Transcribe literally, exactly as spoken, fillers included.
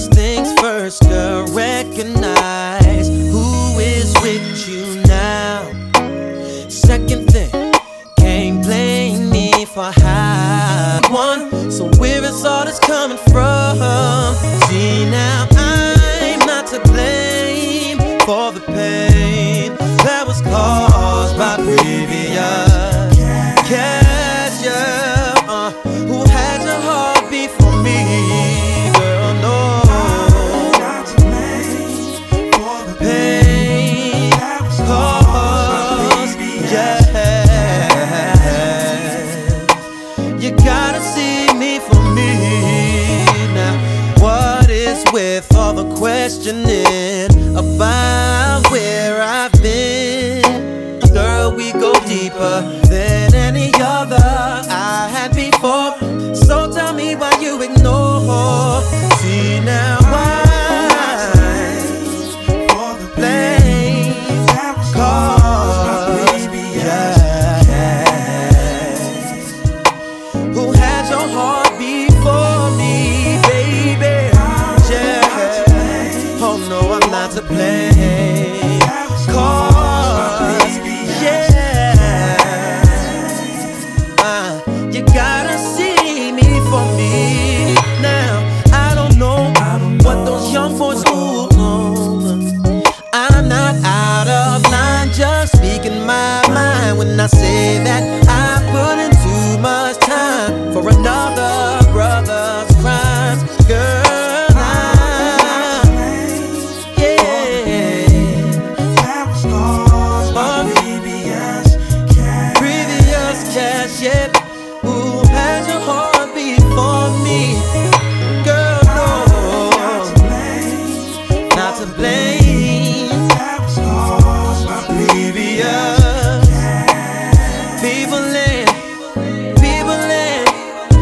First things first, girl, recognize who is with you now. Second thing, can't blame me for how one. So where is all this coming from? See now, I'm not to blame for the pain that was caused by previous catch ya, uh, who had your heart beat for me, girl. No, not to blame for the pain that was caused. Yeah, you gotta see me for me now. What is with all the questioning about where I've been? Girl, we go deeper than any other I had before. So tell me why you ignore. See now why for the blame cause, yeah. Who had your heart before me, baby? Yeah. Oh no, I'm not to blame. Cause, yeah, uh, you gotta see me for me now. I don't know what those young boys do. I'm not out of line, just speaking my mind when I say that